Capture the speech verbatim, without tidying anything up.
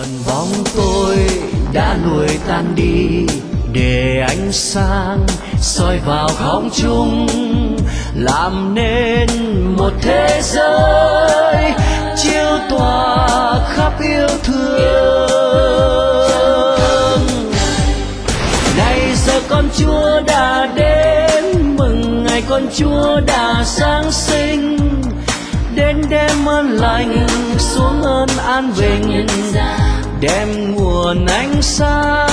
buồn bóng tôi đã lùi tan đi, để ánh sáng soi vào không trung, làm nên một thế giới chiếu tỏa khắp yêu thương. Này giờ con Chúa đã đến, mừng ngày con Chúa đã Giáng sinh, đến đem ơn lành xuống ơn an bình, đem nguồn ánh sáng